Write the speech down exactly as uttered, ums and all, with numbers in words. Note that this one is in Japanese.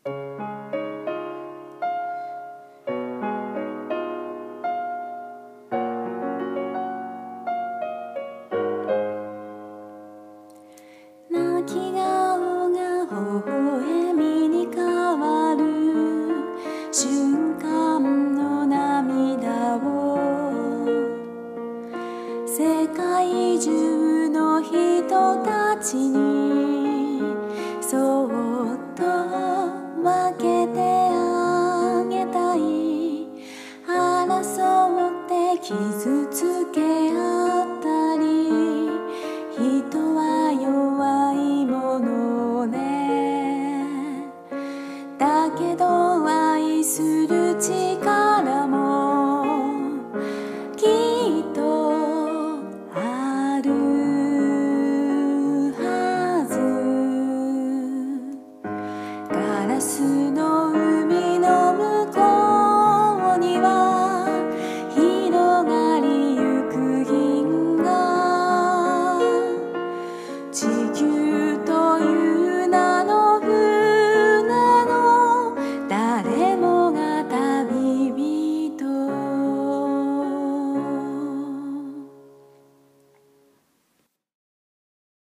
泣き顔が微笑みに変わる瞬間の涙を世界中の人たちにそっと分けてあげたい。争って傷つけ合ったり、人は弱いものね。だけど愛する力もきっとあるはず。ガラス